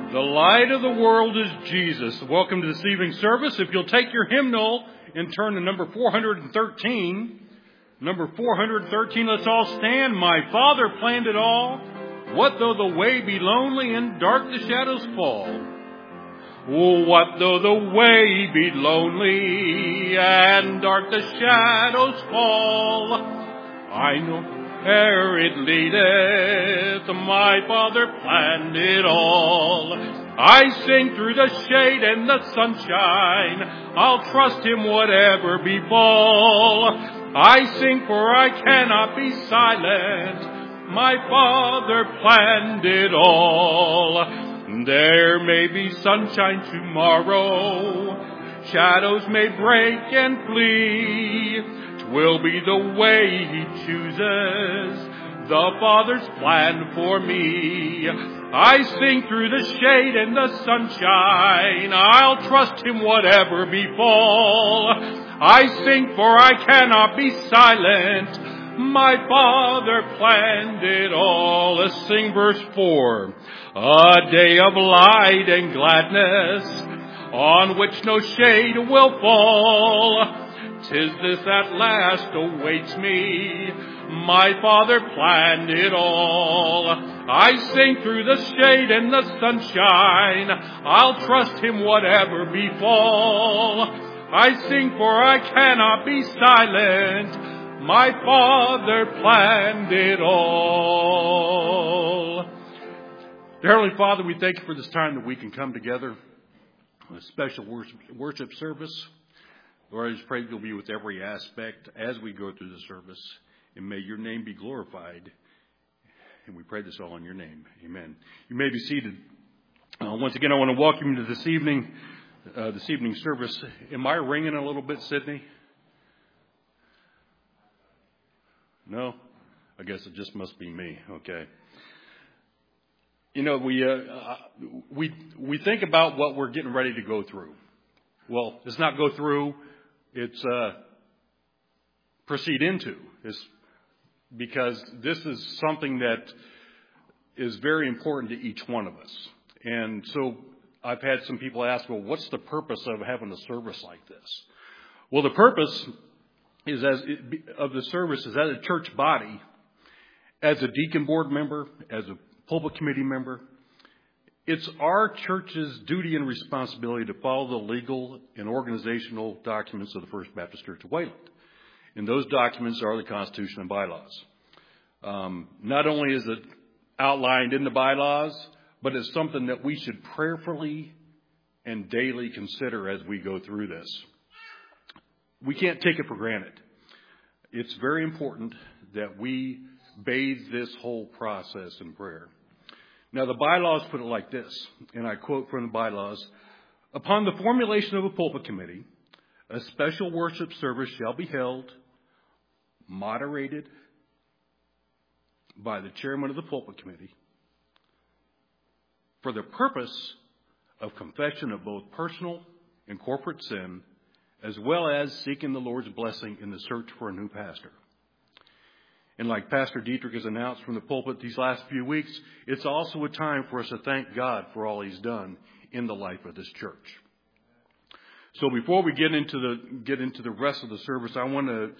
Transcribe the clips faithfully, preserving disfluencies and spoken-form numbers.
The light of the world is Jesus. Welcome to this evening service. If you'll take your hymnal and turn to number four hundred thirteen. Number four hundred thirteen, let's all stand. My Father planned it all. What though the way be lonely and dark the shadows fall? Oh, what though the way be lonely and dark the shadows fall? I know where it leadeth, my Father planned it all. I sing through the shade and the sunshine, I'll trust Him whatever befall. I sing for I cannot be silent, my Father planned it all. There may be sunshine tomorrow, shadows may break and flee. 'Twill be the way He chooses, the Father's plan for me. I sing through the shade and the sunshine, I'll trust Him whatever befall. I sing for I cannot be silent, my Father planned it all. Let's sing verse four. A day of light and gladness, on which no shade will fall. 'Tis this at last awaits me, my Father planned it all. I sing through the shade and the sunshine, I'll trust Him whatever befall. I sing for I cannot be silent, my Father planned it all. Dear Heavenly Father, we thank You for this time that we can come together on a special worship, worship service. Lord, I just pray that You'll be with every aspect as we go through the service. And may Your name be glorified. And we pray this all in Your name. Amen. You may be seated. Uh, once again, I want to welcome you to this evening, uh, this evening service. Am I ringing a little bit, Sydney? No? I guess it just must be me. Okay. You know, we, uh, we, we think about what we're getting ready to go through. Well, it's not go through. It's uh, proceed into, it's because this is something that is very important to each one of us. And so I've had some people ask, well, what's the purpose of having a service like this? Well, the purpose is as it, of the service is as a church body, as a deacon board member, as a pulpit committee member. It's our church's duty and responsibility to follow the legal and organizational documents of the First Baptist Church of Wayland. And those documents are the Constitution and bylaws. Um, not only is it outlined in the bylaws, but it's something that we should prayerfully and daily consider as we go through this. We can't take it for granted. It's very important that we bathe this whole process in prayer. Now, the bylaws put it like this, and I quote from the bylaws, upon the formulation of a pulpit committee, a special worship service shall be held, moderated by the chairman of the pulpit committee, for the purpose of confession of both personal and corporate sin, as well as seeking the Lord's blessing in the search for a new pastor. And like Pastor Dietrich has announced from the pulpit these last few weeks, it's also a time for us to thank God for all He's done in the life of this church. So before we get into the get into the rest of the service, I want to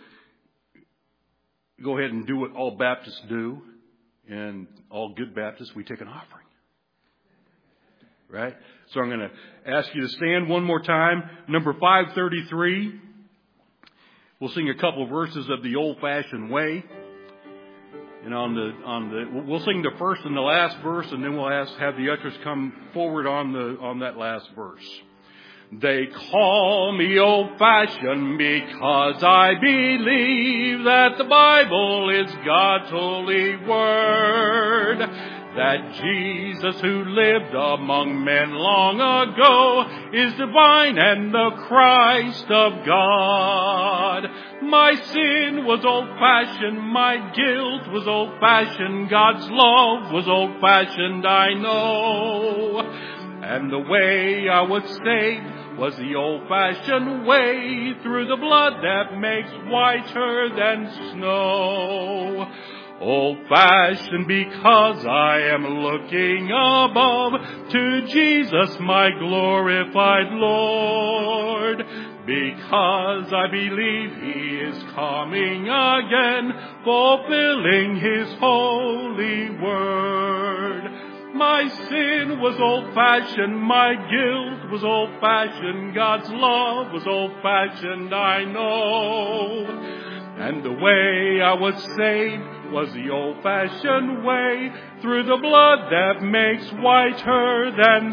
go ahead and do what all Baptists do, and all good Baptists, we take an offering. Right? So I'm going to ask you to stand one more time. Number five thirty-three. We'll sing a couple of verses of the old-fashioned way. And on the on the we'll sing the first and the last verse, and then we'll ask have the ushers come forward on the on that last verse. They call me old-fashioned because I believe that the Bible is God's holy word. That Jesus who lived among men long ago is divine and the Christ of God. My sin was old-fashioned, my guilt was old-fashioned, God's love was old-fashioned, I know. And the way I was saved was the old-fashioned way, through the blood that makes whiter than snow. Old-fashioned because I am looking above to Jesus, my glorified Lord. Because I believe He is coming again, fulfilling His holy word. My sin was old-fashioned, my guilt was old-fashioned, God's love was old-fashioned, I know. And the way I was saved was the old-fashioned way, through the blood that makes whiter than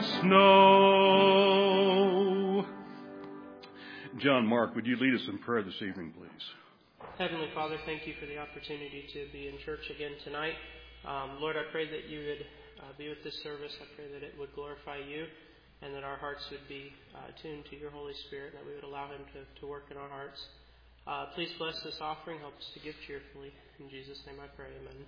snow. John Mark, would you lead us in prayer this evening, please? Heavenly Father, thank you for the opportunity to be in church again tonight. Um, Lord, I pray that you would uh, be with this service. I pray that it would glorify you and that our hearts would be uh, tuned to your Holy Spirit, that we would allow Him to, to work in our hearts. Uh, please bless this offering. Help us to give cheerfully. In Jesus' name I pray. Amen.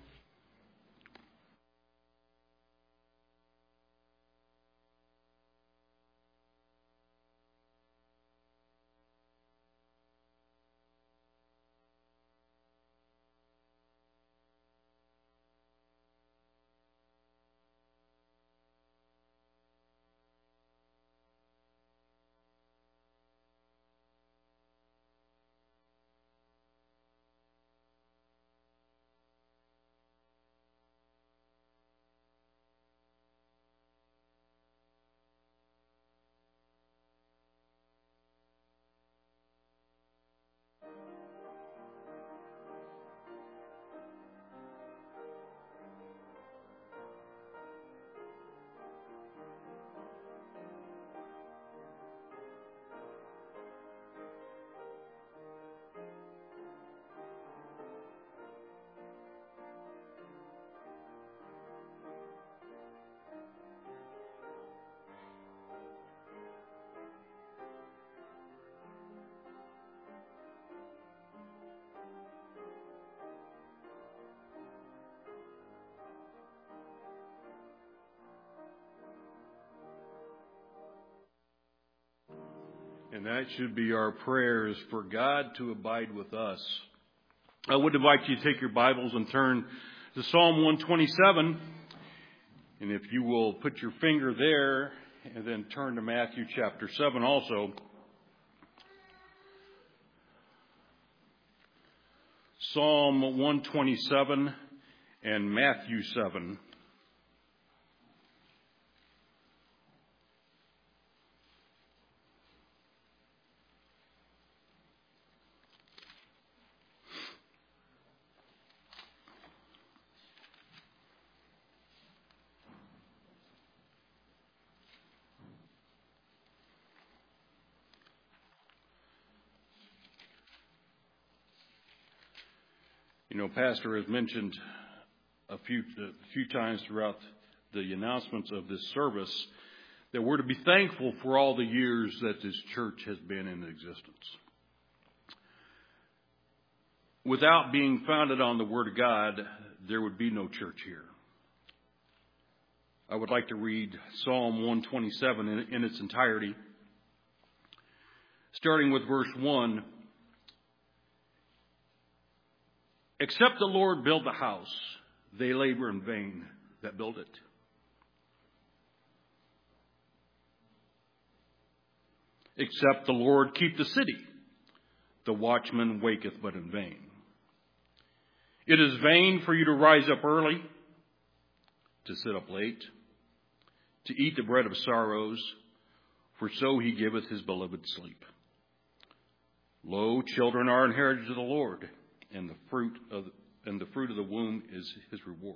And that should be our prayers, for God to abide with us. I would invite you to take your Bibles and turn to Psalm one twenty-seven. And if you will put your finger there and then turn to Matthew chapter seven also. Psalm one twenty-seven and Matthew seven. You know, Pastor has mentioned a few a few times throughout the announcements of this service that we're to be thankful for all the years that this church has been in existence. Without being founded on the Word of God, there would be no church here. I would like to read Psalm one twenty-seven in, in its entirety, starting with verse one. Except the Lord build the house, they labor in vain that build it. Except the Lord keep the city, the watchman waketh but in vain. It is vain for you to rise up early, to sit up late, to eat the bread of sorrows, for so he giveth his beloved sleep. Lo, children are an heritage of the Lord, and the fruit of and the fruit of the womb is his reward.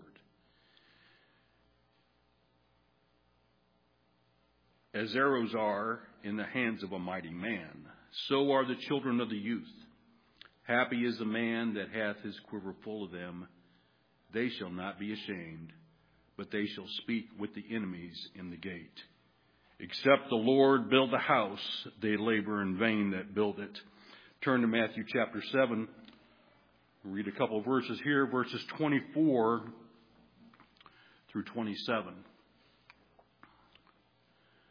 As arrows are in the hands of a mighty man, so are the children of the youth. Happy is the man that hath his quiver full of them. They shall not be ashamed, but they shall speak with the enemies in the gate. Except the Lord build the house, they labor in vain that build it. Turn to Matthew chapter seven. We'll read a couple of verses here, verses twenty-four through twenty-seven.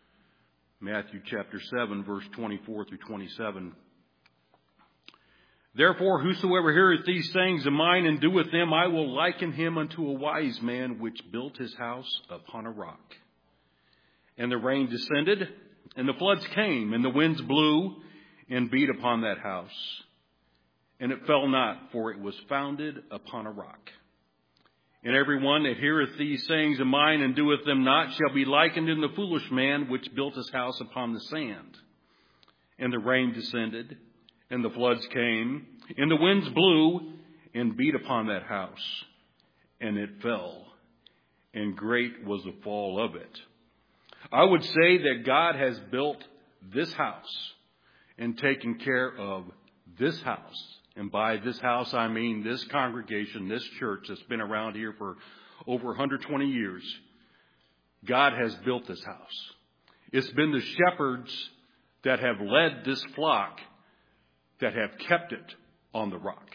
Matthew chapter seven, verse twenty-four through twenty-seven. Therefore, whosoever heareth these sayings of mine and doeth them, I will liken him unto a wise man which built his house upon a rock. And the rain descended, and the floods came, and the winds blew and beat upon that house. And it fell not, for it was founded upon a rock. And every one that heareth these sayings of mine and doeth them not shall be likened unto the foolish man which built his house upon the sand. And the rain descended, and the floods came, and the winds blew and beat upon that house. And it fell, and great was the fall of it. I would say that God has built this house and taken care of this house. And by this house, I mean this congregation, this church that's been around here for over one hundred twenty years. God has built this house. It's been the shepherds that have led this flock that have kept it on the rock.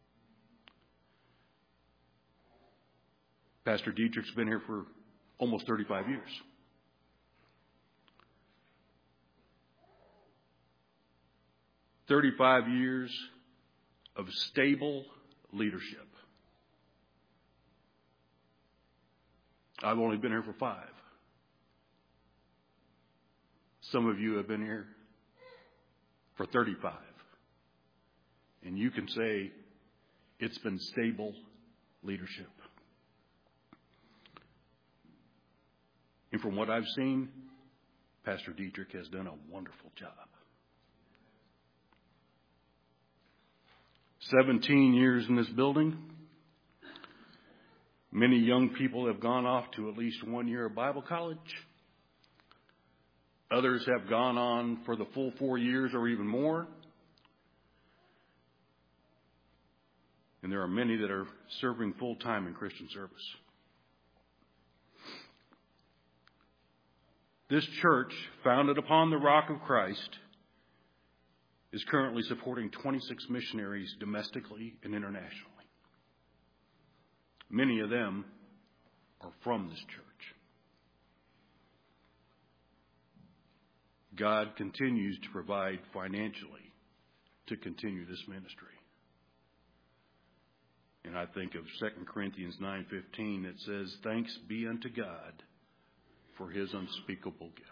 Pastor Dietrich's been here for almost thirty-five years. thirty-five years of stable leadership. I've only been here for five. Some of you have been here for thirty-five. And you can say it's been stable leadership. And from what I've seen, Pastor Dietrich has done a wonderful job. seventeen years in this building. Many young people have gone off to at least one year of Bible college. Others have gone on for the full four years or even more. And there are many that are serving full time in Christian service. This church, founded upon the rock of Christ, is currently supporting twenty-six missionaries domestically and internationally. Many of them are from this church. God continues to provide financially to continue this ministry. And I think of Second Corinthians nine fifteen that says, "Thanks be unto God for his unspeakable gift."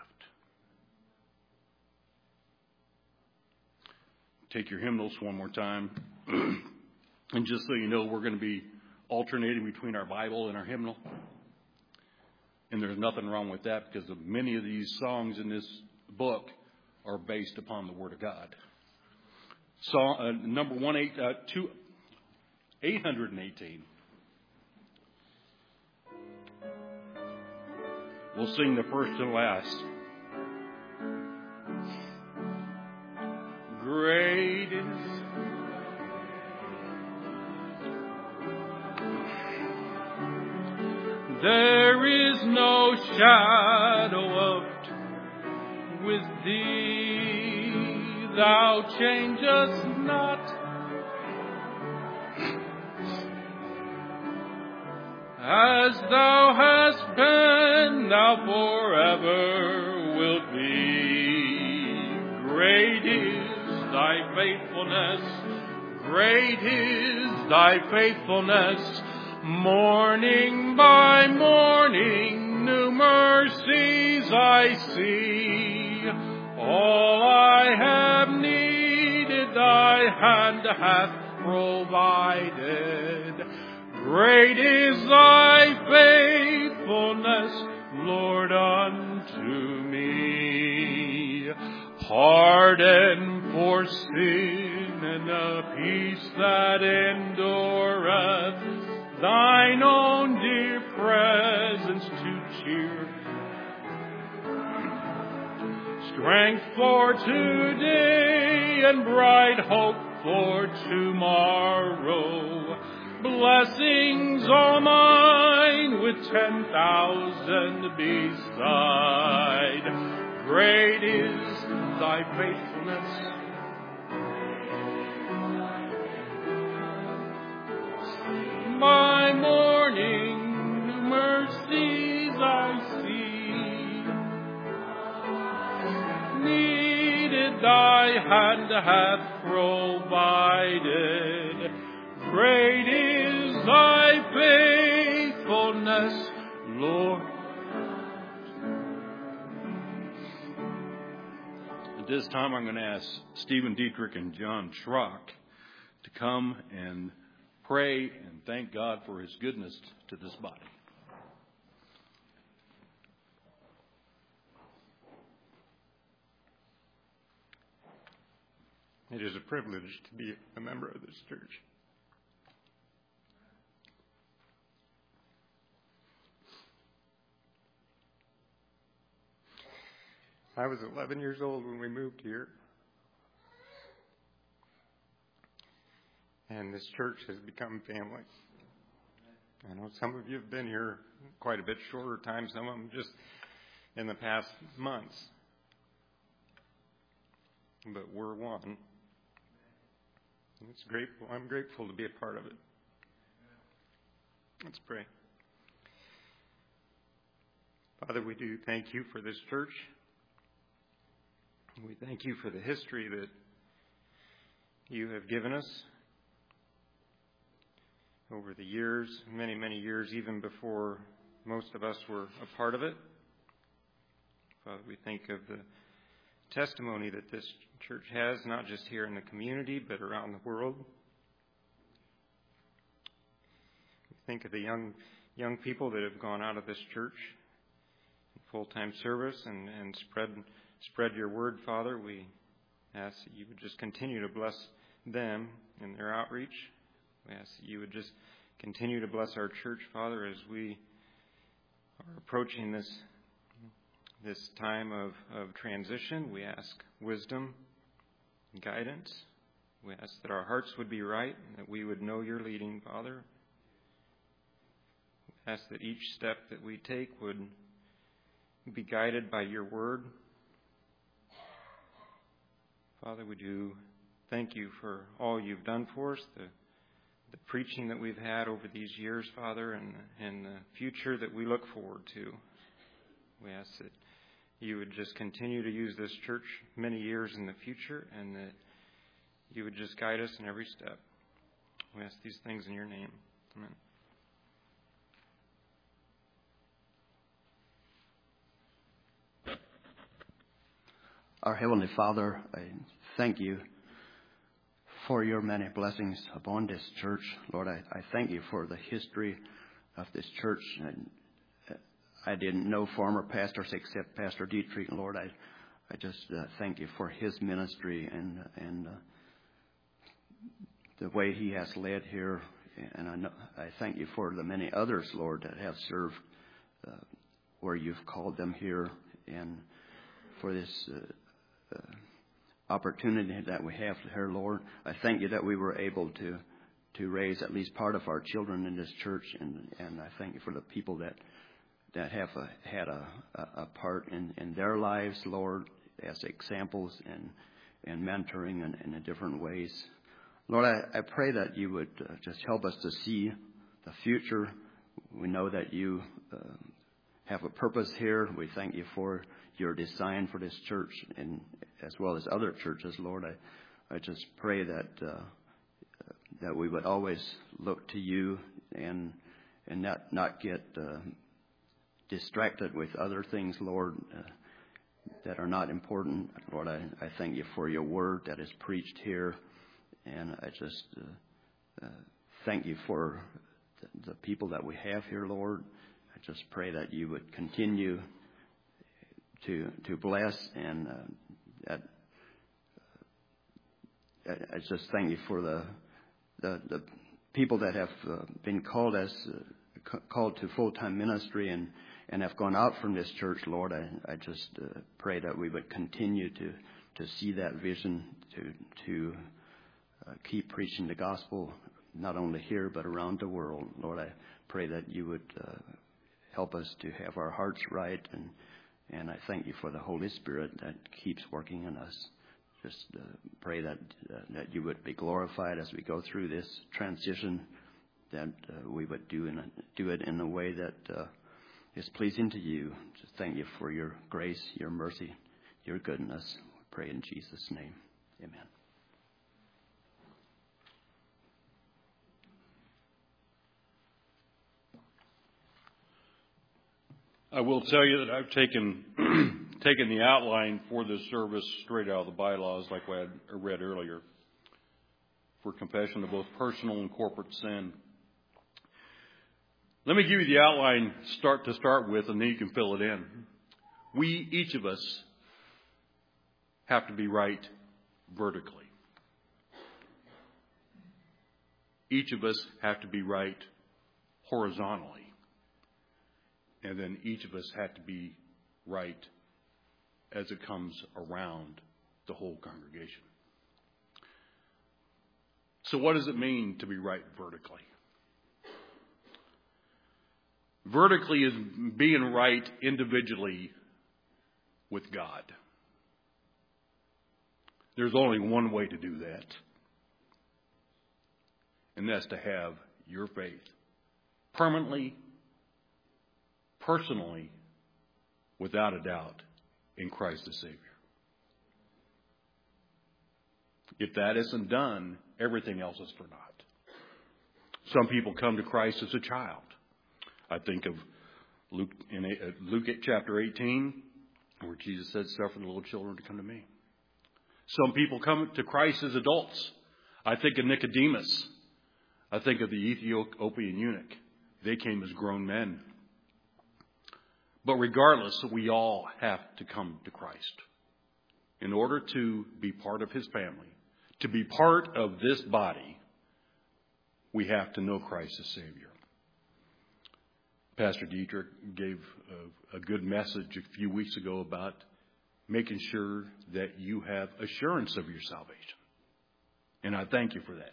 Take your hymnals one more time. And just so you know, we're going to be alternating between our Bible and our hymnal. And there's nothing wrong with that, because of many of these songs in this book are based upon the Word of God. Song, uh, number one, eight, uh, two, eight hundred eighteen. We'll sing the first and last. Great is there is no shadow of with thee, thou changest not. As thou hast been, thou forever wilt be. Great is thy faithfulness, great is thy faithfulness. Morning by morning, new mercies I see. All I have needed, thy hand hath provided. Great is thy faithfulness, Lord, unto me. Pardon for sin and a peace that endureth, thine own dear presence to cheer. Strength for today and bright hope for tomorrow. Blessings all mine with ten thousand beside. Great is thy faithfulness. My morning mercies I see. Needed thy hand hath provided. Great is thy faithfulness, Lord. At this time, I'm going to ask Stephen Dietrich and John Schrock to come and pray and thank God for his goodness to this body. It is a privilege to be a member of this church. I was eleven years old when we moved here. And this church has become family. I know some of you have been here quite a bit shorter time, some of them just in the past months. But we're one. It's grateful. I'm grateful to be a part of it. Let's pray. Father, we do thank you for this church. We thank you for the history that you have given us over the years, many, many years, even before most of us were a part of it. Father, we think of the testimony that this church has, not just here in the community, but around the world. We think of the young young people that have gone out of this church in full-time service and, and spread spread your word, Father. We ask that you would just continue to bless them in their outreach. We ask that you would just continue to bless our church, Father, as we are approaching this this time of, of transition. We ask wisdom and guidance. We ask that our hearts would be right and that we would know your leading, Father. We ask that each step that we take would be guided by your word. Father, we do thank you for all you've done for us, the, the preaching that we've had over these years, Father, and, and the future that we look forward to. We ask that you would just continue to use this church many years in the future, and that you would just guide us in every step. We ask these things in your name. Amen. Our Heavenly Father, I thank you for your many blessings upon this church. Lord, I, I thank you for the history of this church. And I didn't know former pastors except Pastor Dietrich. Lord, I, I just uh, thank you for his ministry and and uh, the way he has led here. And I, know, I thank you for the many others, Lord, that have served uh, where you've called them here, and for this uh, uh, opportunity that we have here, Lord. I thank you that we were able to to raise at least part of our children in this church, and, and I thank you for the people that that have a, had a, a part in, in their lives, Lord, as examples and and mentoring in, in different ways. Lord, I, I pray that you would uh, just help us to see the future. We know that you uh, have a purpose here. We thank you for your design for this church, and as well as other churches, Lord. I, I just pray that uh, that we would always look to you and and not not get uh, distracted with other things, Lord, uh, that are not important. Lord, I, I thank you for your word that is preached here, and I just uh, uh, thank you for the, the people that we have here, Lord. I just pray that you would continue to to bless, and uh, that uh, I, I just thank you for the the, the people that have uh, been called as uh, c- called to full-time ministry and, and have gone out from this church, Lord. I, I just uh, pray that we would continue to to see that vision, to to uh, keep preaching the gospel, not only here but around the world, Lord. I pray that you would uh, help us to have our hearts right, and and I thank you for the Holy Spirit that keeps working in us. Just uh, pray that uh, that you would be glorified as we go through this transition, that uh, we would do in a, do it in a way that uh, is pleasing to you. Just thank you for your grace, your mercy, your goodness. We pray in Jesus' name. Amen. I will tell you that I've taken taken the outline for this service straight out of the bylaws, like I had read earlier, for confession of both personal and corporate sin. Let me give you the outline start to start with, and then you can fill it in. We, each of us, have to be right vertically. Each of us have to be right horizontally. And then each of us have to be right as it comes around the whole congregation. So what does it mean to be right vertically? Vertically is being right individually with God. There's only one way to do that. And that's to have your faith permanently, personally, without a doubt, in Christ the Savior. If that isn't done, everything else is for naught. Some people come to Christ as a child. I think of Luke in Luke chapter eighteen, where Jesus said, "Suffer the little children to come to me." Some people come to Christ as adults. I think of Nicodemus. I think of the Ethiopian eunuch. They came as grown men. But regardless, we all have to come to Christ in order to be part of his family. To be part of this body, we have to know Christ as Savior. Pastor Dietrich gave a, a good message a few weeks ago about making sure that you have assurance of your salvation. And I thank you for that.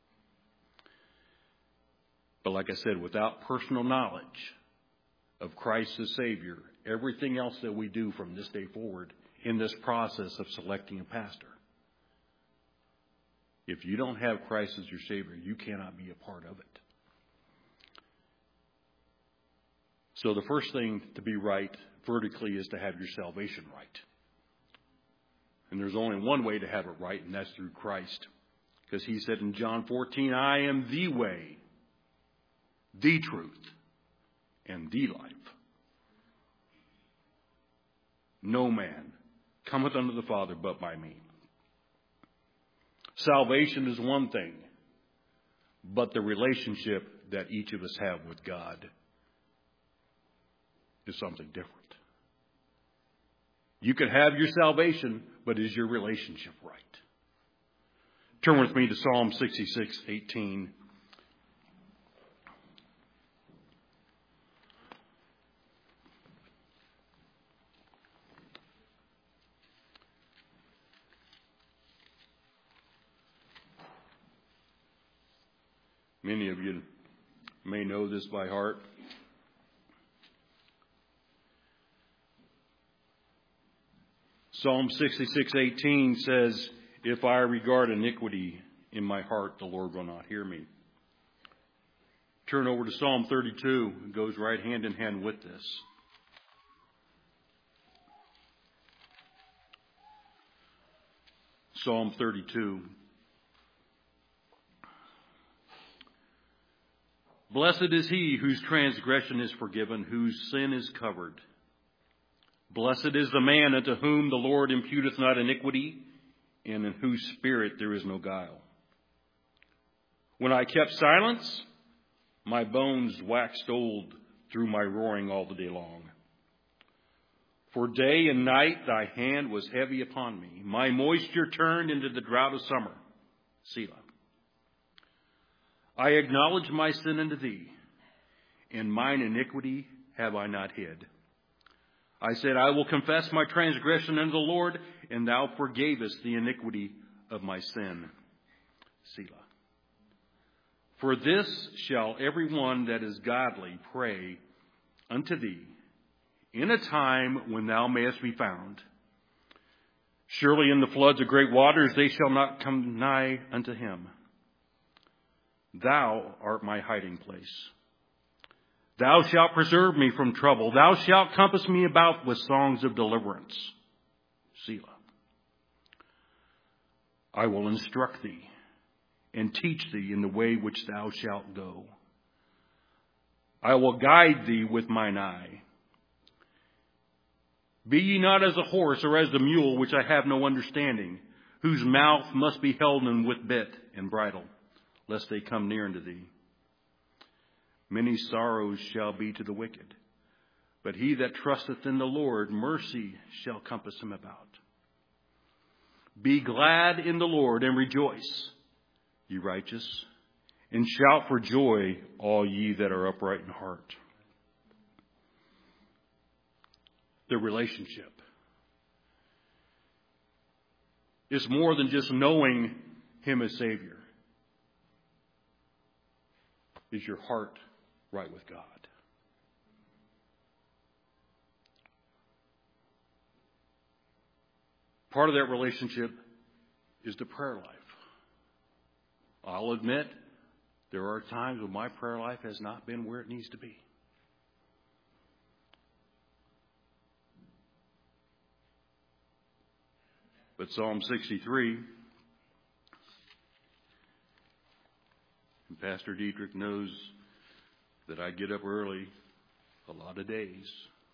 But like I said, without personal knowledge of Christ as Savior, everything else that we do from this day forward in this process of selecting a pastor, if you don't have Christ as your Savior, you cannot be a part of it. So the first thing to be right vertically is to have your salvation right. And there's only one way to have it right, and that's through Christ. Because he said in John fourteen, "I am the way, the truth, and the life. No man cometh unto the Father but by me." Salvation is one thing, but the relationship that each of us have with God is something different. You can have your salvation, but is your relationship right? Turn with me to Psalm sixty-six eighteen. Many of you may know this by heart. Psalm sixty-six eighteen says, "If I regard iniquity in my heart, the Lord will not hear me." Turn over to Psalm thirty-two. It goes right hand in hand with this. Psalm thirty-two. "Blessed is he whose transgression is forgiven, whose sin is covered. Blessed is the man unto whom the Lord imputeth not iniquity, and in whose spirit there is no guile. When I kept silence, my bones waxed old through my roaring all the day long. For day and night thy hand was heavy upon me. My moisture turned into the drought of summer. Selah. I acknowledge my sin unto thee, and mine iniquity have I not hid. I said, I will confess my transgression unto the Lord, and thou forgavest the iniquity of my sin. Selah. For this shall every one that is godly pray unto thee in a time when thou mayest be found. Surely in the floods of great waters they shall not come nigh unto him. Thou art my hiding place. Thou shalt preserve me from trouble. Thou shalt compass me about with songs of deliverance. Selah. I will instruct thee and teach thee in the way which thou shalt go. I will guide thee with mine eye. Be ye not as a horse or as the mule, which I have no understanding, whose mouth must be held in with bit and bridle, lest they come near unto thee. Many sorrows shall be to the wicked, but he that trusteth in the Lord, mercy shall compass him about. Be glad in the Lord and rejoice, ye righteous, and shout for joy, all ye that are upright in heart. The relationship is more than just knowing Him as Savior. Is your heart right with God? Part of that relationship is the prayer life. I'll admit, there are times when my prayer life has not been where it needs to be. But Psalm sixty-three, and Pastor Dietrich knows that I get up early a lot of days.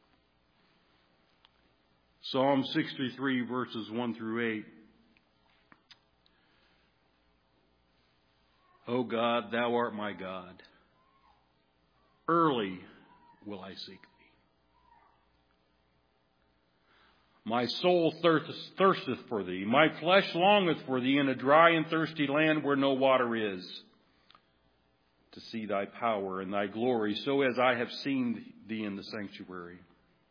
Psalm sixty-three, verses one through eight. O God, thou art my God. Early will I seek thee. My soul thirsteth for thee. My flesh longeth for thee in a dry and thirsty land where no water is, to see thy power and thy glory, so as I have seen thee in the sanctuary.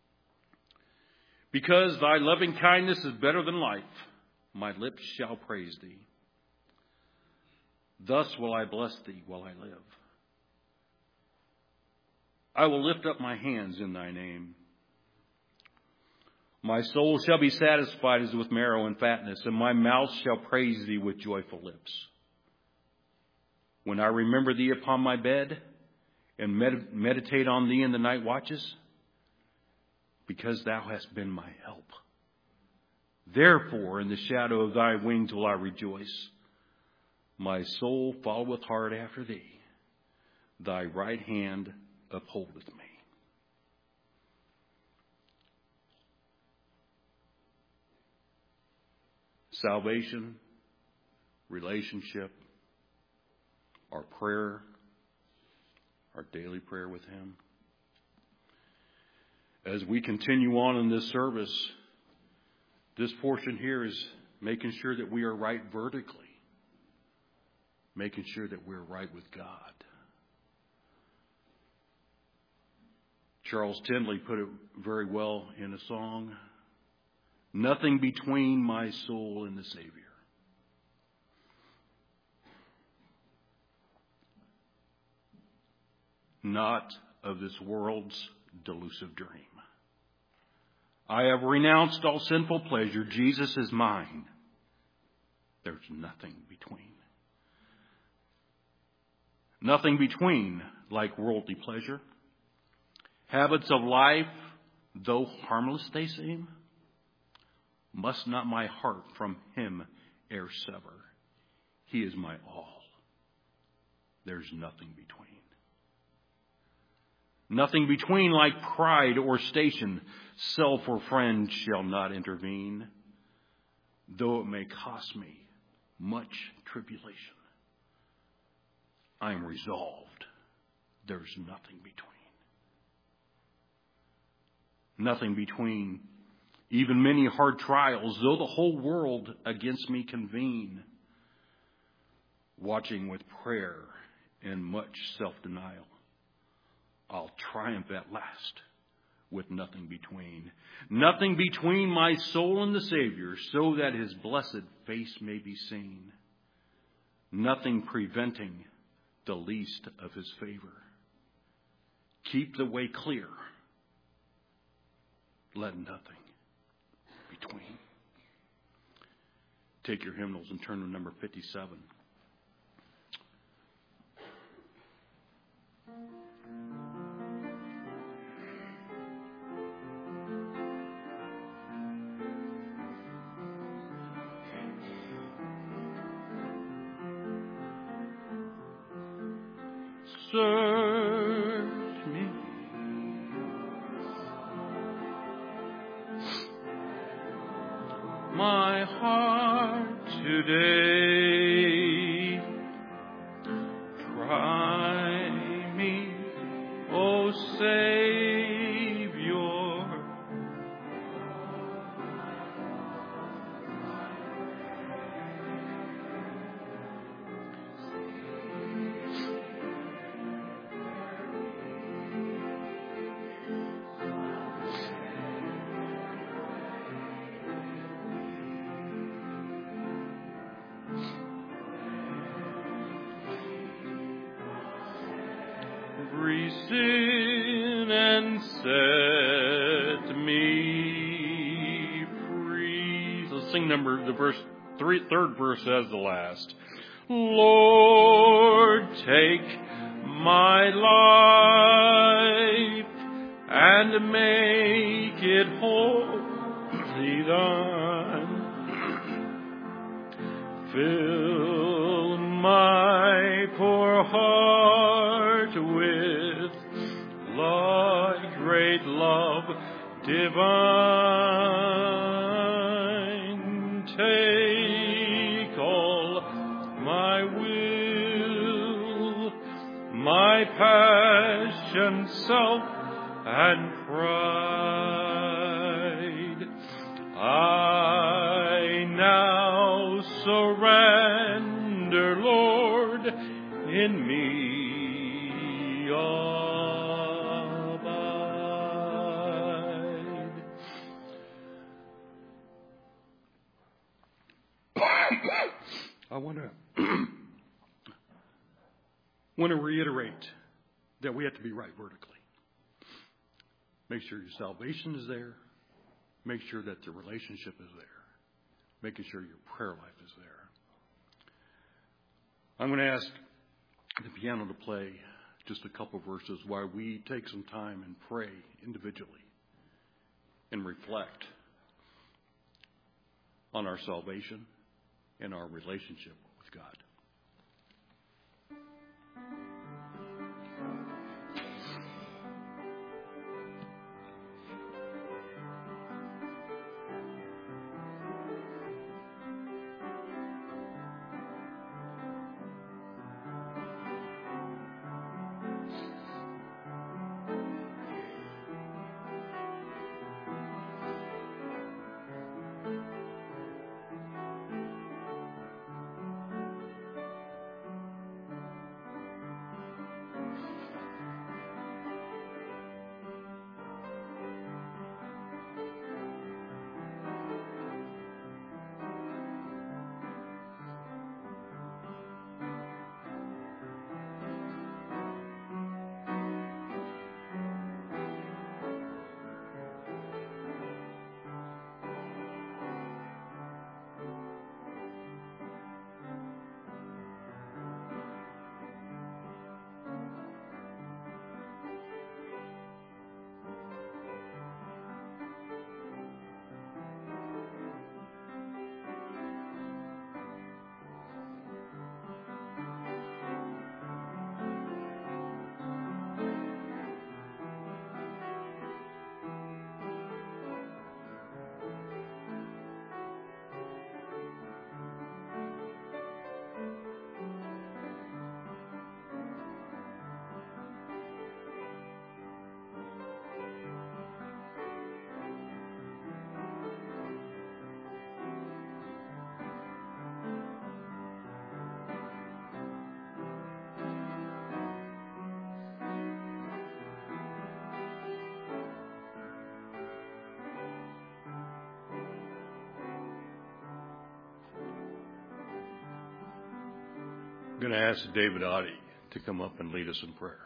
Because thy loving kindness is better than life, my lips shall praise thee. Thus will I bless thee while I live. I will lift up my hands in thy name. My soul shall be satisfied as with marrow and fatness, and my mouth shall praise thee with joyful lips. When I remember thee upon my bed, and med- meditate on thee in the night watches, because thou hast been my help. Therefore, in the shadow of thy wings will I rejoice. My soul followeth hard after thee. Thy right hand upholdeth me. Salvation, relationship, our prayer, our daily prayer with Him. As we continue on in this service, this portion here is making sure that we are right vertically, making sure that we're right with God. Charles Tindley put it very well in a song. Nothing between my soul and the Savior. Not of this world's delusive dream. I have renounced all sinful pleasure. Jesus is mine. There's nothing between. Nothing between like worldly pleasure. Habits of life, though harmless they seem, must not my heart from Him e'er sever. He is my all. There's nothing between. Nothing between like pride or station. Self or friend shall not intervene, though it may cost me much tribulation. I am resolved. There's nothing between. Nothing between. Even many hard trials, though the whole world against me convene, watching with prayer and much self-denial, I'll triumph at last with nothing between. Nothing between my soul and the Savior, so that His blessed face may be seen. Nothing preventing the least of His favor. Keep the way clear. Let nothing between. Take your hymnals and turn to number fifty-seven. search me. My heart today, try me, O Savior. Every sin and set me free. So sing number the verse three, third verse as the last. Lord, take my life and make it wholly thine. Fill my poor heart with thy great love divine. Take all my will, my passion, self, and pride. I now surrender, Lord, in me abide. I want to want to reiterate that we have to be right vertically. Make sure your salvation is there. Make sure that the relationship is there. Making sure your prayer life is there. I'm going to ask the piano to play just a couple verses while we take some time and pray individually and reflect on our salvation and our relationship with God. I'm going to ask David Oddie to come up and lead us in prayer.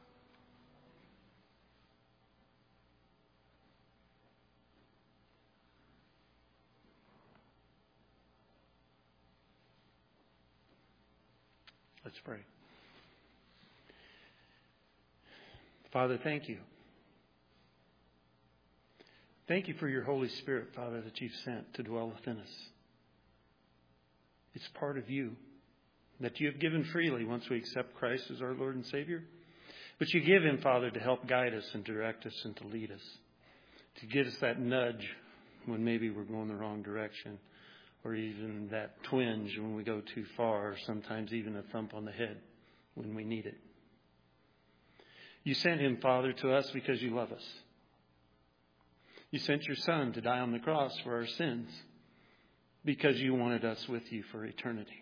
Let's pray. Father, thank you. Thank you for your Holy Spirit, Father, that you've sent to dwell within us. It's part of you. that you have given freely once we accept Christ as our Lord and Savior. But you give Him, Father, to help guide us and direct us and to lead us, to give us that nudge when maybe we're going the wrong direction, or even that twinge when we go too far, or sometimes even a thump on the head when we need it. You sent Him, Father, to us because you love us. You sent your Son to die on the cross for our sins because you wanted us with you for eternity.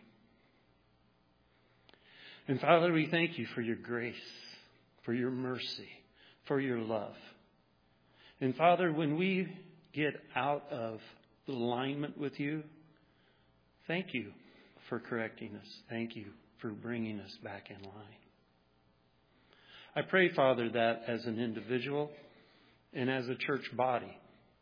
And Father, we thank you for your grace, for your mercy, for your love. And Father, when we get out of alignment with you, thank you for correcting us. Thank you for bringing us back in line. I pray, Father, that as an individual and as a church body,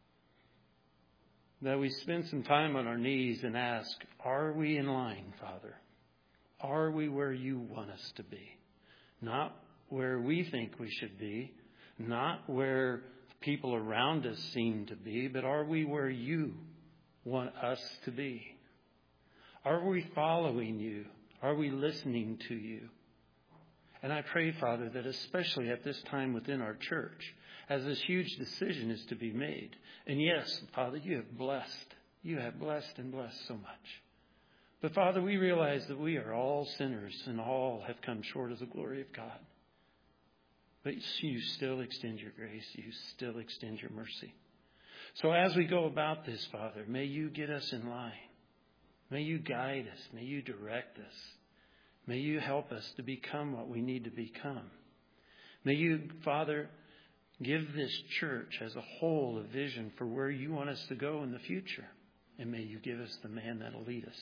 that we spend some time on our knees and ask, are we in line, Father? Are we where you want us to be? Not where we think we should be, not where people around us seem to be, but are we where you want us to be? Are we following you? Are we listening to you? And I pray, Father, that especially at this time within our church, as this huge decision is to be made. And yes, Father, you have blessed. You have blessed and blessed so much. But Father, we realize that we are all sinners and all have come short of the glory of God. But you still extend your grace. You still extend your mercy. So as we go about this, Father, may you get us in line. May you guide us. May you direct us. May you help us to become what we need to become. May you, Father, give this church as a whole a vision for where you want us to go in the future. And may you give us the man that will lead us.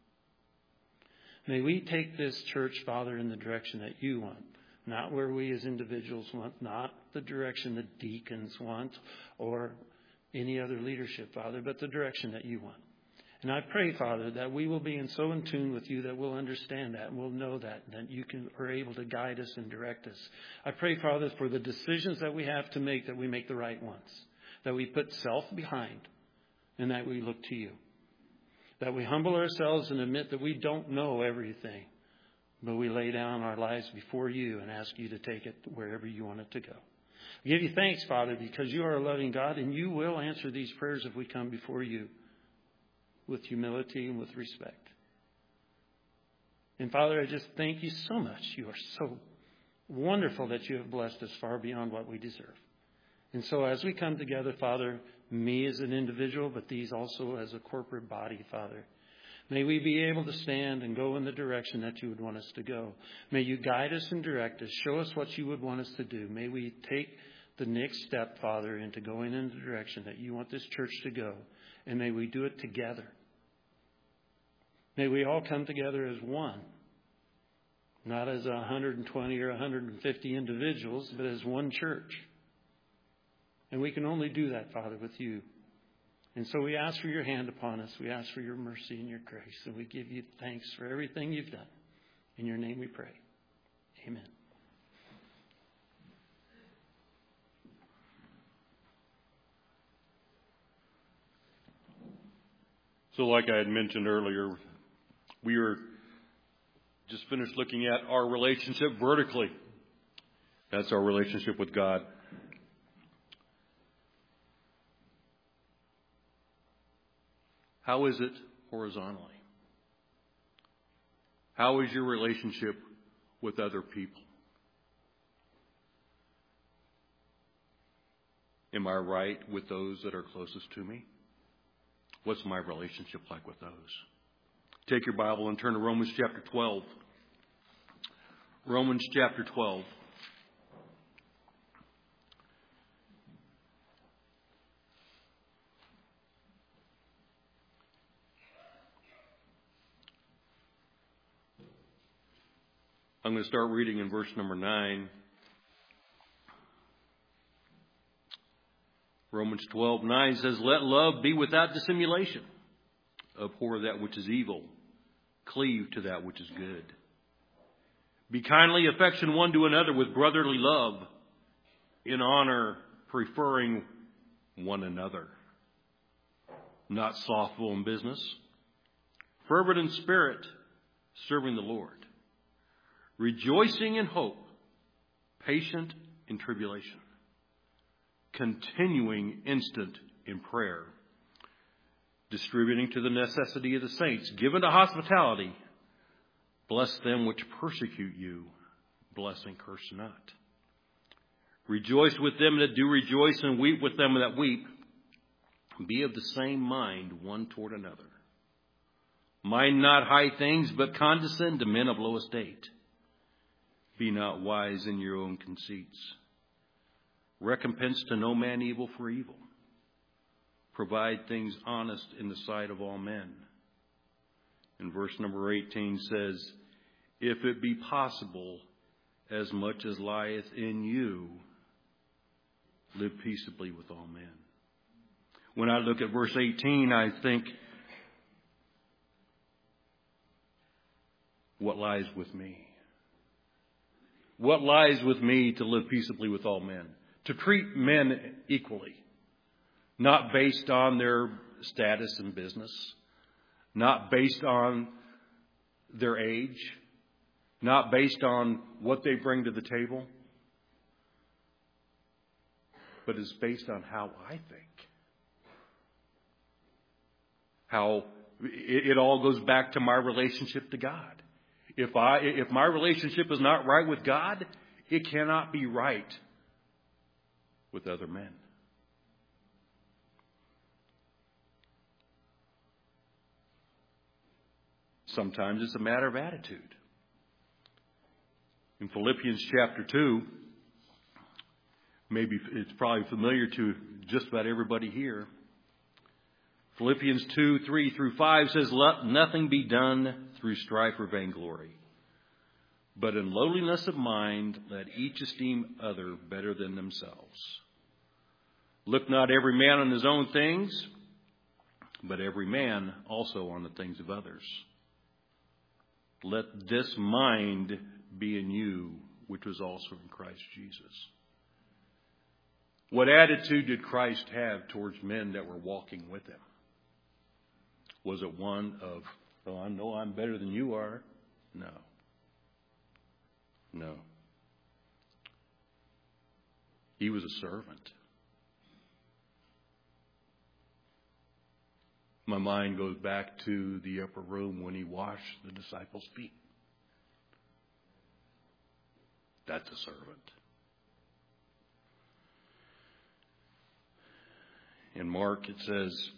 May we take this church, Father, in the direction that you want. Not where we as individuals want. Not the direction the deacons want or any other leadership, Father, but the direction that you want. And I pray, Father, that we will be in so in tune with you that we'll understand that and we'll know that, that you can, are able to guide us and direct us. I pray, Father, for the decisions that we have to make, that we make the right ones, that we put self behind and that we look to you, that we humble ourselves and admit that we don't know everything, but we lay down our lives before you and ask you to take it wherever you want it to go. I give you thanks, Father, because you are a loving God and you will answer these prayers if we come before you with humility and with respect. And Father, I just thank you so much. You are so wonderful that you have blessed us far beyond what we deserve. And so as we come together, Father, me as an individual, but these also as a corporate body, Father, may we be able to stand and go in the direction that you would want us to go. May you guide us and direct us. Show us what you would want us to do. May we take the next step, Father, into going in the direction that you want this church to go. And may we do it together. May we all come together as one. Not as one hundred twenty or one hundred fifty individuals, but as one church. And we can only do that, Father, with you. And so we ask for your hand upon us. We ask for your mercy and your grace. And we give you thanks for everything you've done. In your name we pray. Amen. So like I had mentioned earlier, we are just finished looking at our relationship vertically. That's our relationship with God. How is it horizontally? How is your relationship with other people? Am I right with those that are closest to me? What's my relationship like with those? Take your Bible and turn to Romans chapter twelve. Romans chapter twelve. I'm going to start reading in verse number nine. Romans twelve nine says, "Let love be without dissimulation. Abhor that which is evil. Cleave to that which is good. Be kindly affection one to another with brotherly love, in honor preferring one another. Not slothful in business, fervent in spirit, serving the Lord, rejoicing in hope, patient in tribulation, continuing instant in prayer, distributing to the necessity of the saints, given to hospitality. Bless them which persecute you, bless and curse not. Rejoice with them that do rejoice, and weep with them that weep. Be of the same mind one toward another. Mind not high things, but condescend to men of low estate. Be not wise in your own conceits. Recompense to no man evil for evil. Provide things honest in the sight of all men. And verse number eighteen says, if it be possible, as much as lieth in you, live peaceably with all men. When I look at verse eighteen, I think, what lies with me? What lies with me to live peaceably with all men? To treat men equally, not based on their status in business, not based on their age, not based on what they bring to the table, but is based on how I think. How it, it all goes back to my relationship to God. If I, if my relationship is not right with God, it cannot be right with other men. Sometimes it's a matter of attitude. In Philippians chapter two, maybe it's probably familiar to just about everybody here. Philippians two, three through five says, let nothing be done through strife or vainglory, but in lowliness of mind, let each esteem other better than themselves. Look not every man on his own things, but every man also on the things of others. Let this mind be in you, which was also in Christ Jesus. What attitude did Christ have towards men that were walking with him? Was it one of, oh, I know I'm better than you are? No. No. He was a servant. My mind goes back to the upper room when he washed the disciples' feet. That's a servant. In Mark it says,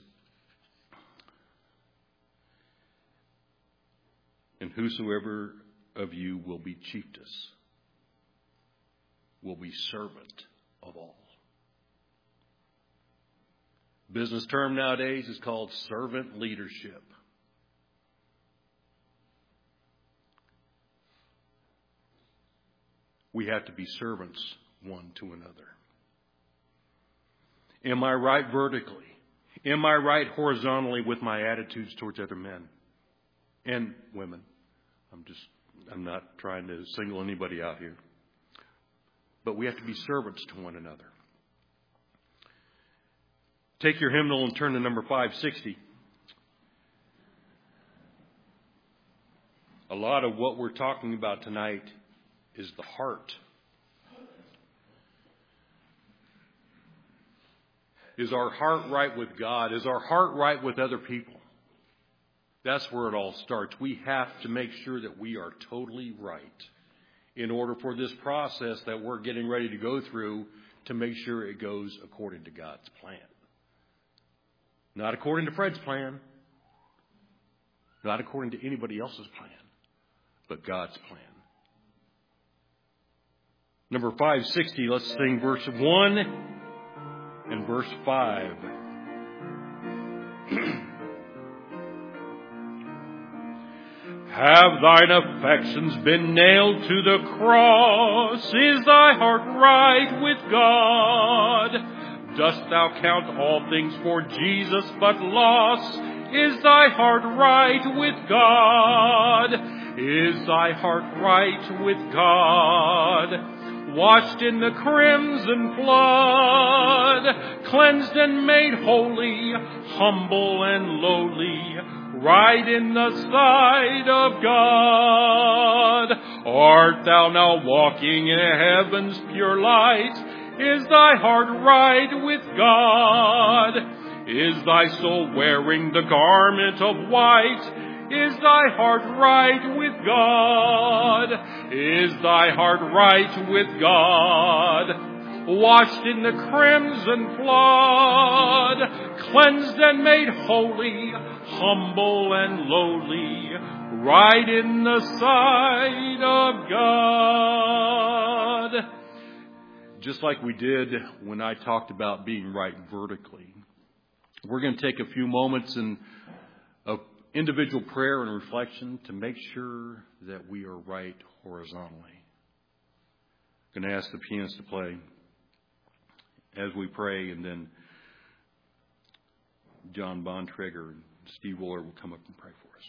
and whosoever of you will be chiefest will be servant of all. Business term nowadays is called servant leadership. We have to be servants one to another. Am I right vertically? Am I right horizontally with my attitudes towards other men and women? I'm just, I'm not trying to single anybody out here. But we have to be servants to one another. Take your hymnal and turn to number five sixty. A lot of what we're talking about tonight is the heart. Is our heart right with God? Is our heart right with other people? That's where it all starts. We have to make sure that we are totally right in order for this process that we're getting ready to go through to make sure it goes according to God's plan. Not according to Fred's plan. Not according to anybody else's plan. But God's plan. Number five sixty, let's sing verse one and verse five. Have thine affections been nailed to the cross? Is thy heart right with God? Dost thou count all things for Jesus but loss? Is thy heart right with God? Is thy heart right with God? Washed in the crimson flood, cleansed and made holy, humble and lowly, right in the sight of God. Art thou now walking in heaven's pure light? Is thy heart right with God? Is thy soul wearing the garment of white? Is thy heart right with God? Is thy heart right with God? Washed in the crimson flood, cleansed and made holy, humble and lowly, right in the sight of God. Just like we did when I talked about being right vertically, we're going to take a few moments in of individual prayer and reflection to make sure that we are right horizontally. I'm going to ask the pianist to play as we pray, and then John Bontrager and Steve Wooler will come up and pray for us.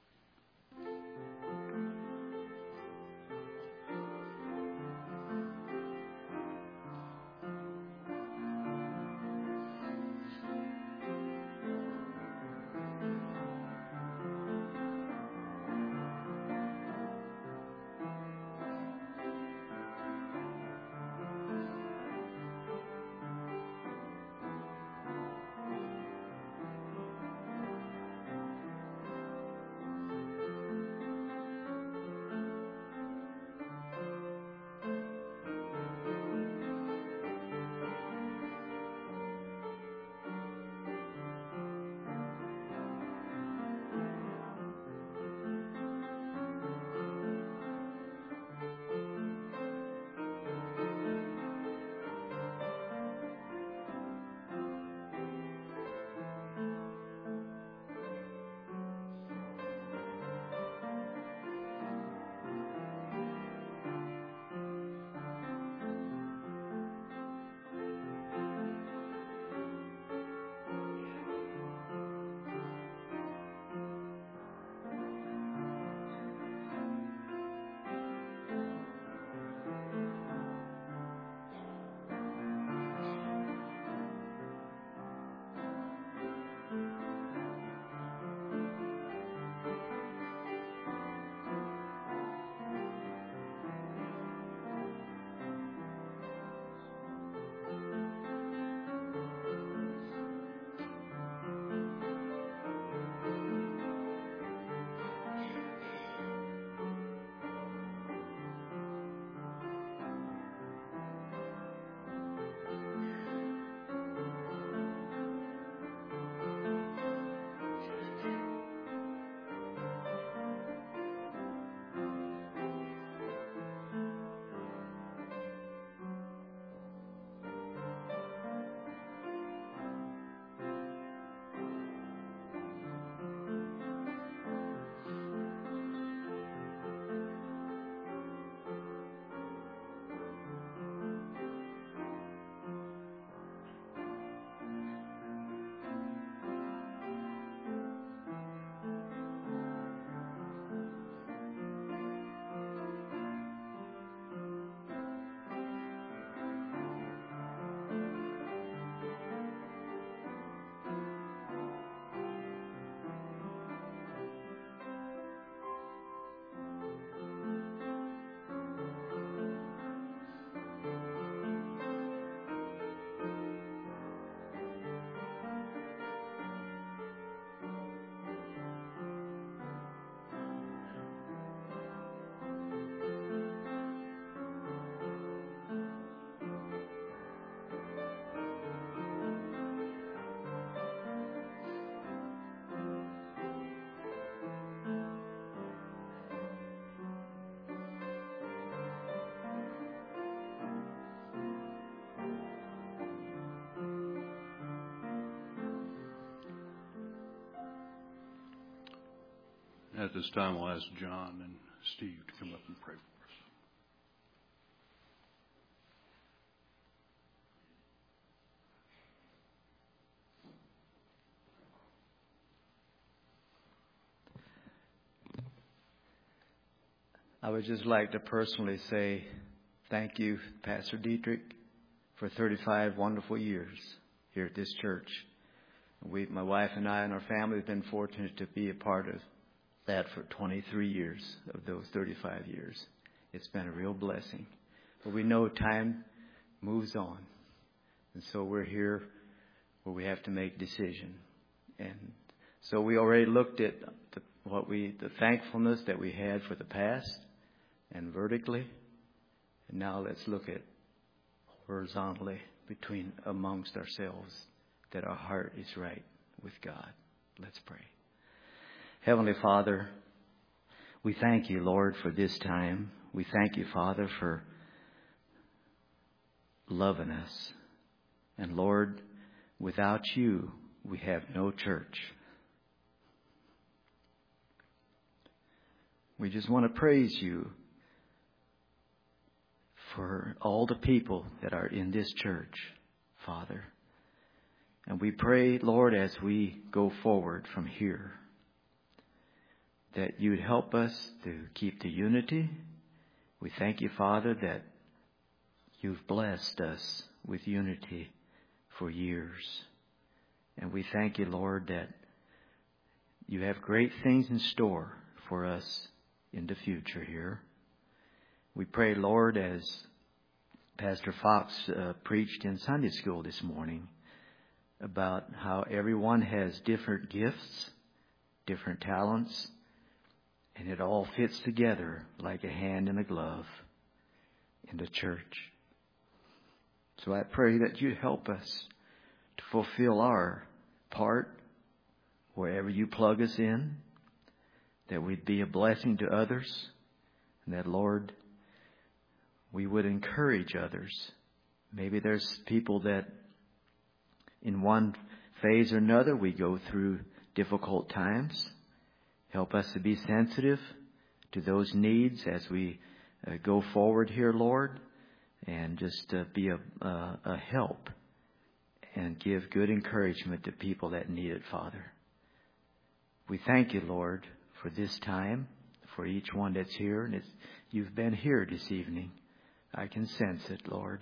At this time, I'll ask John and Steve to come up and pray for us. I would just like to personally say thank you, Pastor Dietrich, for thirty-five wonderful years here at this church. We, my wife and I and our family have been fortunate to be a part of that for twenty-three years of those thirty-five years. It's been a real blessing. But we know time moves on. And so we're here where we have to make a decision. And so we already looked at the, what we, the thankfulness that we had for the past and vertically. And now let's look at horizontally between amongst ourselves, that our heart is right with God. Let's pray. Heavenly Father, we thank you, Lord, for this time. We thank you, Father, for loving us. And Lord, without you, we have no church. We just want to praise you for all the people that are in this church, Father. And we pray, Lord, as we go forward from here, that you'd help us to keep the unity. We thank you, Father, that you've blessed us with unity for years. And we thank you, Lord, that you have great things in store for us in the future here. We pray, Lord, as Pastor Fox uh, preached in Sunday school this morning, about how everyone has different gifts, different talents, and it all fits together like a hand in a glove in the church. So I pray that you help us to fulfill our part wherever you plug us in, that we'd be a blessing to others, and that, Lord, we would encourage others. Maybe there's people that in one phase or another we go through difficult times. Help us to be sensitive to those needs as we uh, go forward here, Lord, and just uh, be a, uh, a help and give good encouragement to people that need it, Father. We thank you, Lord, for this time, for each one that's here. And it's, you've been here this evening. I can sense it, Lord.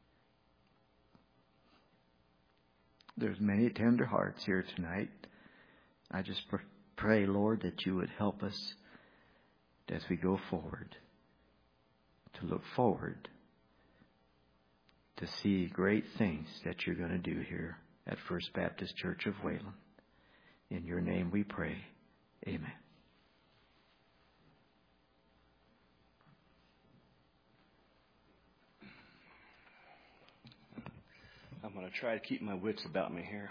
There's many tender hearts here tonight. I just pr- pray, Lord, that you would help us as we go forward, to look forward, to see great things that you're going to do here at First Baptist Church of Wayland. In your name we pray. Amen. I'm going to try to keep my wits about me here.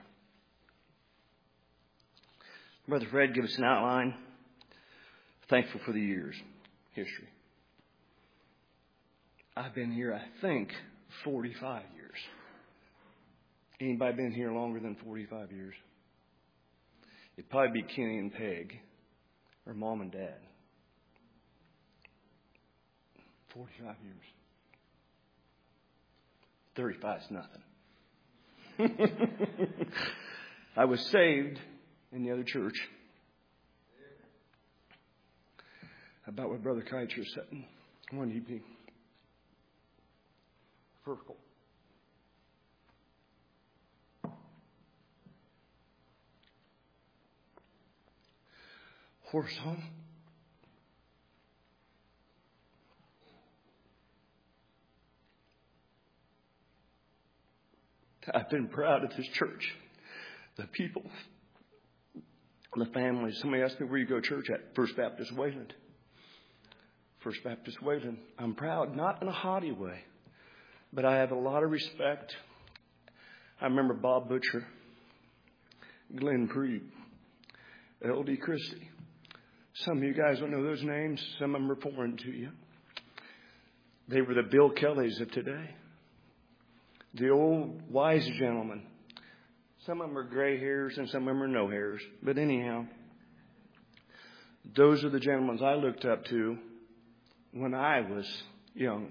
Brother Fred, give us an outline. Thankful for the years, history. I've been here, I think, forty-five years. Anybody been here longer than forty-five years? It'd probably be Kenny and Peg, or Mom and Dad. forty-five years. thirty-five is nothing. I was saved in the other church. About where Brother Kiter is sitting one evening. Vertical. Horse home. I've been proud of this church, the people, the families. Somebody asked me where you go to church at. First Baptist Wayland. First Baptist Wayland. I'm proud, not in a haughty way, but I have a lot of respect. I remember Bob Butcher, Glenn Preeb, L D Christie. Some of you guys don't know those names. Some of them are foreign to you. They were the Bill Kellys of today. The old wise gentlemen. Some of them are gray hairs and some of them are no hairs. But anyhow, those are the gentlemen I looked up to when I was young.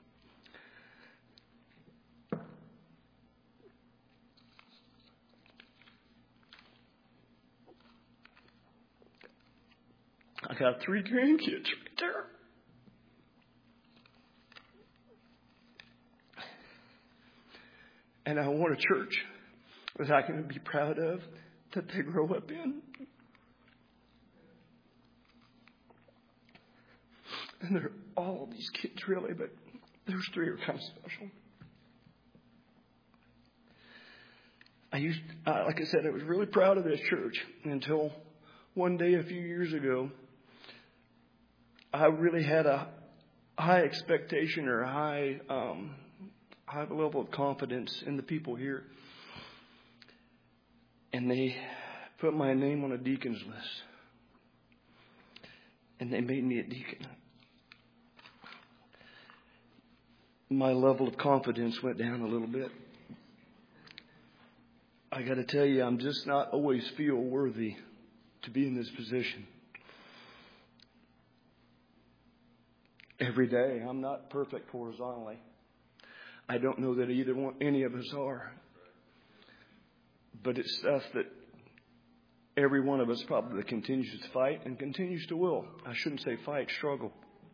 I got three grandkids right there. And I want a church that I can be proud of, that they grow up in. And they're all these kids, really, but those three are kind of special. I used, uh, like I said, I was really proud of this church until one day a few years ago, I really had a high expectation or a high, um, high level of confidence in the people here. And they put my name on a deacon's list. And they made me a deacon. My level of confidence went down a little bit. I got to tell you, I'm just not always feel worthy to be in this position. Every day, I'm not perfect horizontally. I don't know that either one, any of us are. But it's stuff that every one of us probably continues to fight and continues to will. I shouldn't say fight, struggle.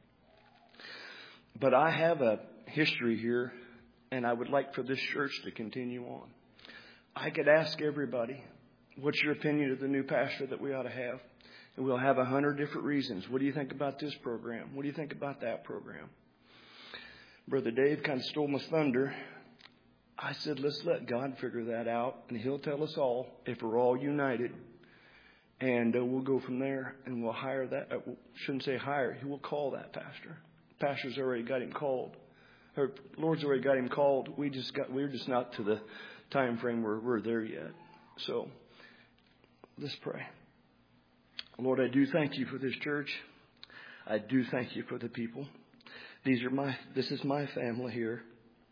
But I have a history here, and I would like for this church to continue on. I could ask everybody, what's your opinion of the new pastor that we ought to have? And we'll have a hundred different reasons. What do you think about this program? What do you think about that program? Brother Dave kind of stole my thunder. I said, let's let God figure that out, and He'll tell us all if we're all united. And uh, we'll go from there, and we'll hire that. I uh, shouldn't say hire. He will call that pastor. Pastor's already got him called. Or Lord's already got him called. We just got. We're just not to the time frame where we're there yet. So let's pray. Lord, I do thank you for this church. I do thank you for the people. These are my. This is my family here.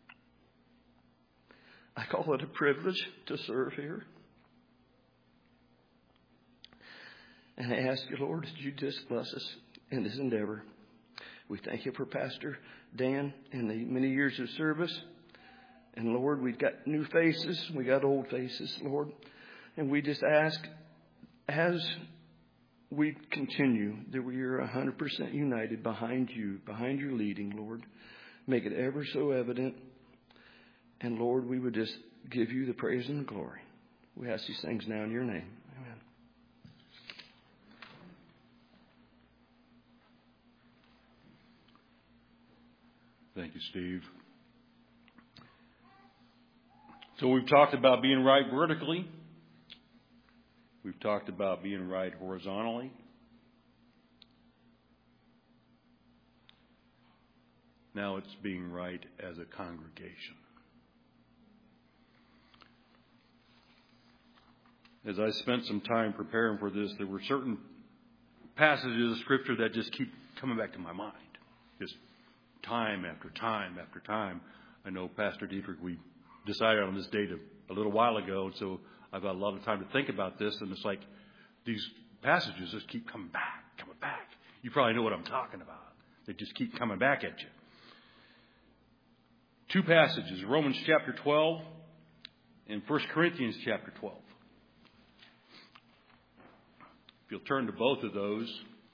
I call it a privilege to serve here. And I ask you, Lord, that you just bless us in this endeavor. We thank you for Pastor Dan and the many years of service. And Lord, we've got new faces. We got old faces, Lord. And we just ask, as we continue, that we are one hundred percent united behind you, behind your leading, Lord. Make it ever so evident. And Lord, we would just give you the praise and the glory. We ask these things now in your name. Amen. Thank you, Steve. So we've talked about being right vertically. We've talked about being right horizontally. Now it's being right as a congregation. As I spent some time preparing for this, there were certain passages of Scripture that just keep coming back to my mind. Just time after time after time. I know, Pastor Dietrich, we decided on this date a, a little while ago, and so I've had a lot of time to think about this, and it's like these passages just keep coming back, coming back. You probably know what I'm talking about. They just keep coming back at you. Two passages, Romans chapter twelve and First Corinthians chapter twelve. If you'll turn to both of those,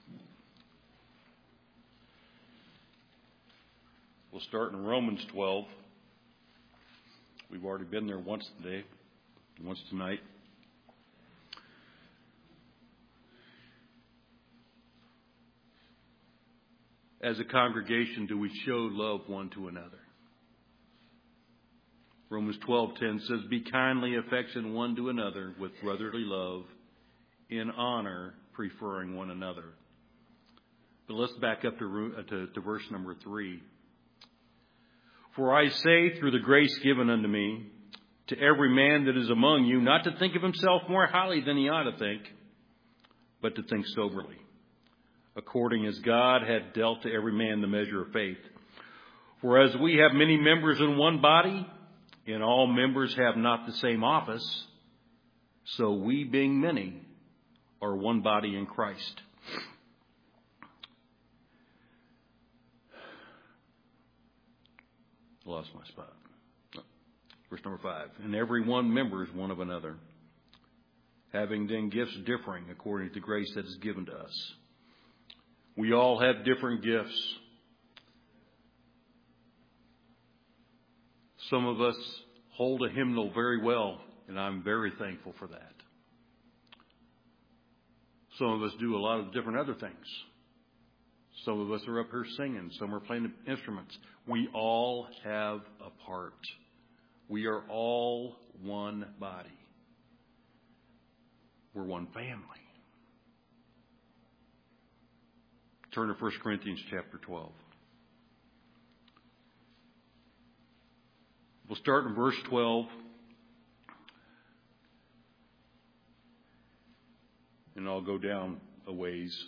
we'll start in Romans twelve. We've already been there once today, once tonight. As a congregation, do we show love one to another? Romans twelve ten says, be kindly affectionate one to another with brotherly love, in honor, preferring one another. But let's back up to, to, to verse number three. For I say, through the grace given unto me, to every man that is among you, not to think of himself more highly than he ought to think, but to think soberly, according as God hath dealt to every man the measure of faith. For as we have many members in one body, and all members have not the same office, so we, being many, are one body in Christ. Lost my spot. Verse number five. And every one member is one of another, having then gifts differing according to the grace that is given to us. We all have different gifts. Some of us hold a hymnal very well. And I'm very thankful for that. Some of us do a lot of different other things. Some of us are up here singing. Some are playing instruments. We all have a part. We are all one body. We're one family. Turn to First Corinthians chapter twelve. We'll start in verse twelve. And I'll go down a ways.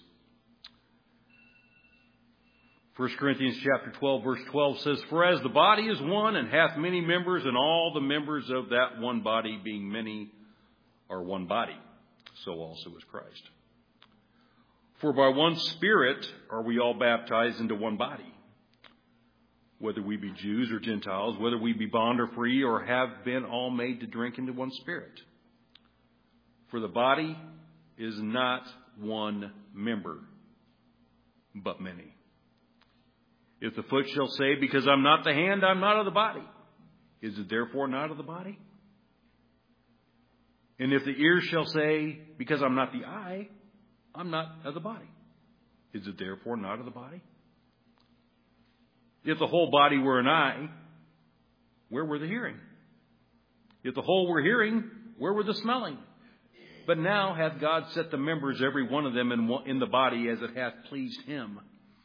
First Corinthians chapter twelve, verse twelve says, "For as the body is one and hath many members, and all the members of that one body, being many, are one body, so also is Christ. For by one Spirit are we all baptized into one body, whether we be Jews or Gentiles, whether we be bond or free, or have been all made to drink into one Spirit. For the body is not one member, but many. If the foot shall say, because I'm not the hand, I'm not of the body, is it therefore not of the body? And if the ear shall say, because I'm not the eye, I'm not of the body, is it therefore not of the body? If the whole body were an eye, where were the hearing? If the whole were hearing, where were the smelling? But now hath God set the members, every one of them, in, one, in the body as it hath pleased him.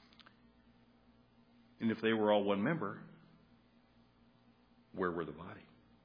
And if they were all one member, where were the body?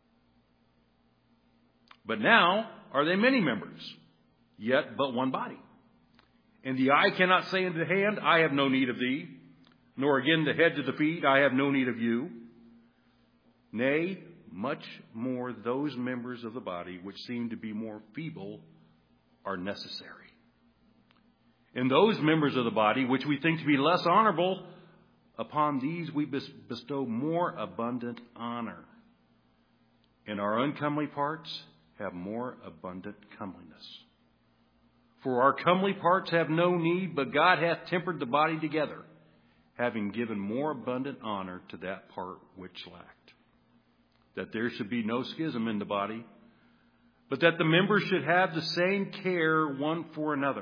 But now are they many members, yet but one body. And the eye cannot say unto the hand, I have no need of thee, nor again the head to the feet, I have no need of you. Nay, much more those members of the body which seem to be more feeble are necessary. And those members of the body which we think to be less honorable, upon these we bestow more abundant honor. And our uncomely parts have more abundant comeliness. For our comely parts have no need, but God hath tempered the body together, having given more abundant honor to that part which lacked. That there should be no schism in the body, but that the members should have the same care one for another.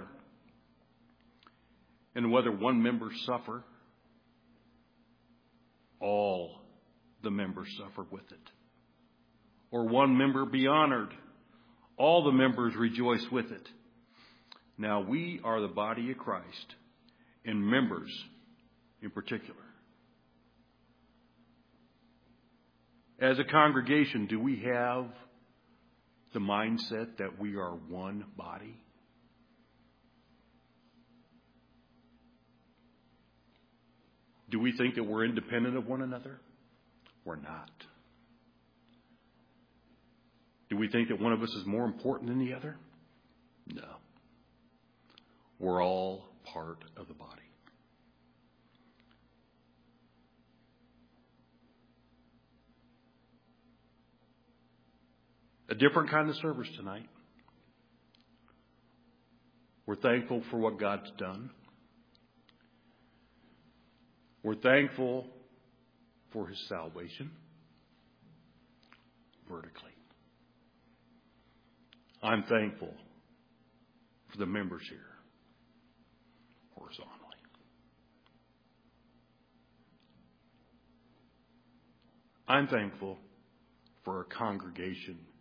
And whether one member suffer, all the members suffer with it. Or one member be honored, all the members rejoice with it. Now we are the body of Christ, and members in particular. As a congregation, do we have the mindset that we are one body? Do we think that we're independent of one another? We're not. Do we think that one of us is more important than the other? No. We're all part of the body. A different kind of service tonight. We're thankful for what God's done. We're thankful for his salvation vertically. I'm thankful for the members here horizontally. I'm thankful for a congregation